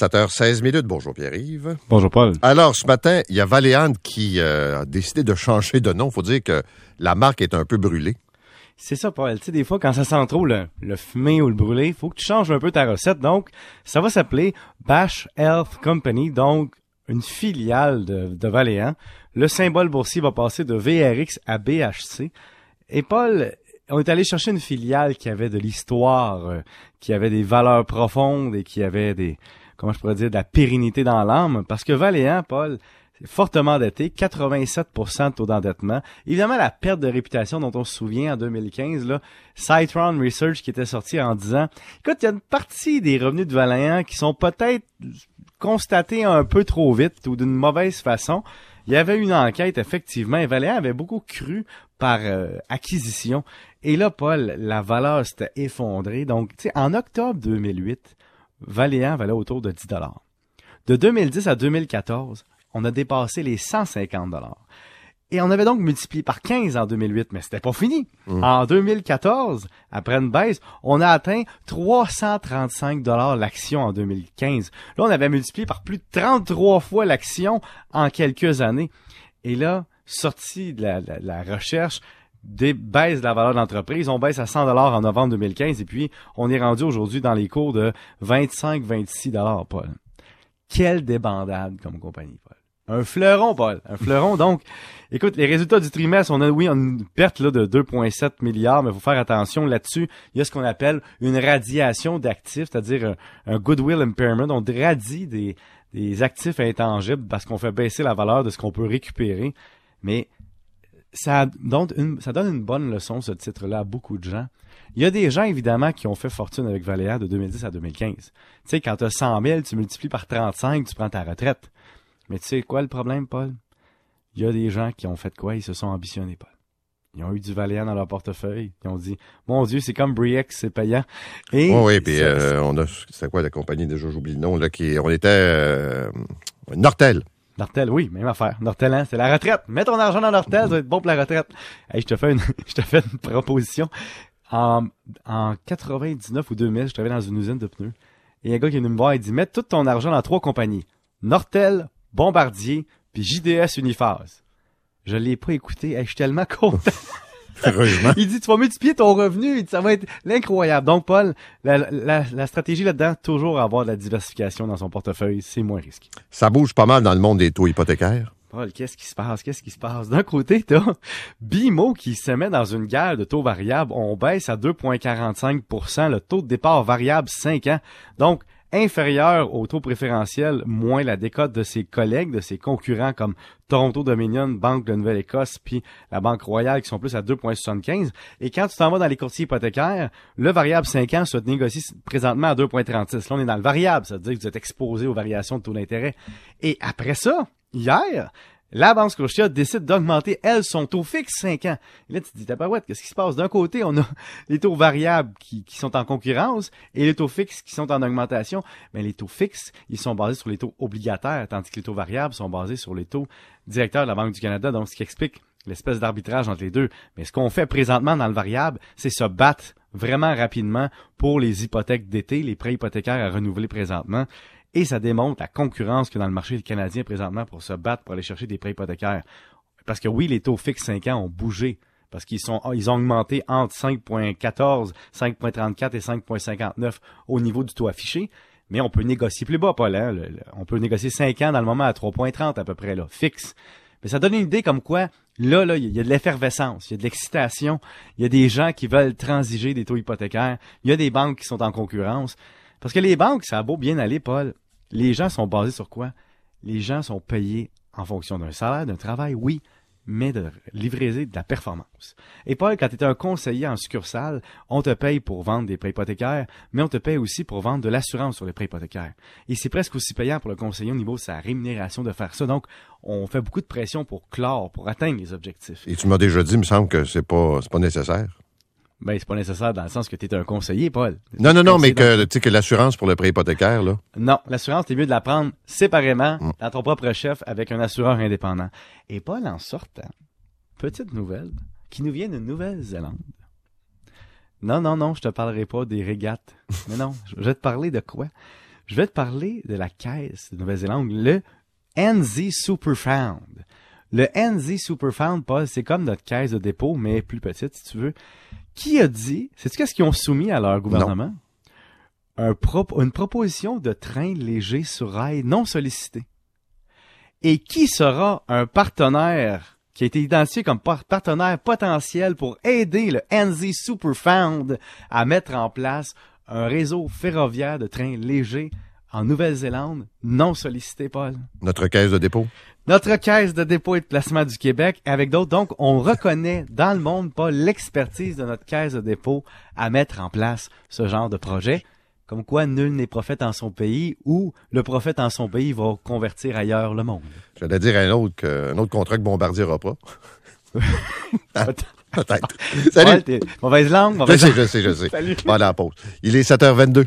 7h16. Bonjour Pierre-Yves. Bonjour Paul. Alors, ce matin, il y a Valéant qui a décidé de changer de nom. Il faut dire que la marque est un peu brûlée. C'est ça, Paul. Tu sais, des fois, quand ça sent trop le fumé ou le brûlé, il faut que tu changes un peu ta recette. Donc, ça va s'appeler Bash Health Company, donc une filiale de Valéant. Le symbole boursier va passer de VRX à BHC. Et Paul, on est allé chercher une filiale qui avait de l'histoire, qui avait des valeurs profondes et qui avait de la pérennité dans l'âme. Parce que Valéant, Paul, c'est fortement endetté, 87% de taux d'endettement. Évidemment, la perte de réputation dont on se souvient en 2015, là, Citron Research qui était sorti en disant, écoute, il y a une partie des revenus de Valéant qui sont peut-être constatés un peu trop vite ou d'une mauvaise façon. Il y avait une enquête, effectivement, et Valéant avait beaucoup cru par acquisition. Et là, Paul, la valeur s'était effondrée. Donc, tu sais, en octobre 2008, Valéant valait autour de 10 $. De 2010 à 2014, on a dépassé les 150 $. Et on avait donc multiplié par 15 en 2008, mais c'était pas fini. En 2014, après une baisse, on a atteint 335 $ l'action en 2015. Là, on avait multiplié par plus de 33 fois l'action en quelques années. Et là, sorti de la recherche, des baisses de la valeur de l'entreprise, on baisse à 100 $ en novembre 2015 et puis on est rendu aujourd'hui dans les cours de 25-26 $, Paul. Quelle débandade comme compagnie, Paul. Un fleuron, Paul. Un fleuron. Donc, écoute, les résultats du trimestre, on a une perte là de 2,7 milliards, mais il faut faire attention là-dessus. Il y a ce qu'on appelle une radiation d'actifs, c'est-à-dire un goodwill impairment. On radie des actifs intangibles parce qu'on fait baisser la valeur de ce qu'on peut récupérer. Mais ça donne une bonne leçon, ce titre-là, à beaucoup de gens. Il y a des gens, évidemment, qui ont fait fortune avec Valéant de 2010 à 2015. Tu sais, quand tu as 100 000, tu multiplies par 35, tu prends ta retraite. Mais tu sais quoi le problème, Paul? Il y a des gens qui ont fait quoi? Ils se sont ambitionnés, Paul. Ils ont eu du Valéant dans leur portefeuille. Ils ont dit, mon Dieu, c'est comme Bre-X, c'est payant. Et oui, puis c'est quoi la compagnie, déjà j'oublie le nom, là, on était Nortel. Nortel, oui, même affaire. Nortel, hein, c'est la retraite. Mets ton argent dans Nortel, ça va être bon pour la retraite. Hey, je te fais une proposition. En 99 ou 2000, je travaillais dans une usine de pneus. Et il y a un gars qui est venu me voir, il dit, mets tout ton argent dans 3 compagnies. Nortel, Bombardier, puis JDS Uniphase. Je l'ai pas écouté. Hey, je suis tellement content. Heureusement. Il dit, tu vas multiplier ton revenu. Il dit, ça va être l'incroyable. Donc, Paul, la stratégie là-dedans, toujours avoir de la diversification dans son portefeuille, c'est moins risqué. Ça bouge pas mal dans le monde des taux hypothécaires. Paul, qu'est-ce qui se passe? D'un côté, t'as BMO qui se met dans une guerre de taux variables. On baisse à 2,45 % le taux de départ variable 5 ans. Donc, inférieur au taux préférentiel, moins la décote de ses collègues, de ses concurrents comme Toronto Dominion, Banque de Nouvelle-Écosse, puis la Banque Royale qui sont plus à 2,75. Et quand tu t'en vas dans les courtiers hypothécaires, le variable 5 ans se négocie présentement à 2,36. Là, on est dans le variable, ça veut dire que vous êtes exposé aux variations de taux d'intérêt. Et après ça, hier, la Banque Scotia décide d'augmenter, elle, son taux fixe 5 ans. Et là, tu te dis, tabarouette, qu'est-ce qui se passe? D'un côté, on a les taux variables qui sont en concurrence et les taux fixes qui sont en augmentation. Mais les taux fixes, ils sont basés sur les taux obligataires, tandis que les taux variables sont basés sur les taux directeurs de la Banque du Canada. Donc, ce qui explique l'espèce d'arbitrage entre les deux. Mais ce qu'on fait présentement dans le variable, c'est se battre vraiment rapidement pour les hypothèques d'été, les prêts hypothécaires à renouveler présentement. Et ça démontre la concurrence qu'il y a dans le marché canadien présentement pour se battre pour aller chercher des prêts hypothécaires. Parce que oui, les taux fixes 5 ans ont bougé. Parce qu'ils ont augmenté entre 5,14, 5,34 et 5,59 au niveau du taux affiché. Mais on peut négocier plus bas, Paul. Hein? On peut négocier 5 ans dans le moment à 3,30 à peu près, là, fixe. Mais ça donne une idée comme quoi, là, il y a de l'effervescence, il y a de l'excitation, il y a des gens qui veulent transiger des taux hypothécaires, il y a des banques qui sont en concurrence. Parce que les banques, ça a beau bien aller, Paul, les gens sont basés sur quoi? Les gens sont payés en fonction d'un salaire, d'un travail, oui, mais de livrer de la performance. Et Paul, quand tu es un conseiller en succursale, on te paye pour vendre des prêts hypothécaires, mais on te paye aussi pour vendre de l'assurance sur les prêts hypothécaires. Et c'est presque aussi payant pour le conseiller au niveau de sa rémunération de faire ça. Donc, on fait beaucoup de pression pour clore, pour atteindre les objectifs. Et tu m'as déjà dit, il me semble que c'est pas nécessaire. Ben, c'est pas nécessaire dans le sens que tu es un conseiller, Paul. Non, mais que, tu sais, que l'assurance pour le prêt hypothécaire, là. Non, l'assurance, c'est mieux de la prendre séparément, dans ton propre chef, avec un assureur indépendant. Et Paul, en sortant, petite nouvelle, qui nous vient de Nouvelle-Zélande. Non, je te parlerai pas des régates. Mais non, je vais te parler de quoi? Je vais te parler de la caisse de Nouvelle-Zélande, le NZ Superfound. Le NZ Superfound, Paul, c'est comme notre caisse de dépôt, mais plus petite, si tu veux. Qui a dit, sais-tu qu'est-ce qu'ils ont soumis à leur gouvernement? Une proposition de train léger sur rail non sollicité. Et qui sera un partenaire qui a été identifié comme partenaire potentiel pour aider le NZ Superfound à mettre en place un réseau ferroviaire de trains légers en Nouvelle-Zélande non sollicité, Paul? Notre caisse de dépôt. Notre caisse de dépôt et de placement du Québec avec d'autres. Donc, on reconnaît dans le monde, Paul, l'expertise de notre caisse de dépôt à mettre en place ce genre de projet. Comme quoi, nul n'est prophète en son pays ou le prophète en son pays va convertir ailleurs le monde. J'allais dire un autre contrat que Bombardier n'aura pas. Peut-être. Salut. Ouais, mauvaise langue. Je sais. Salut. Voilà la pause. Il est 7h22.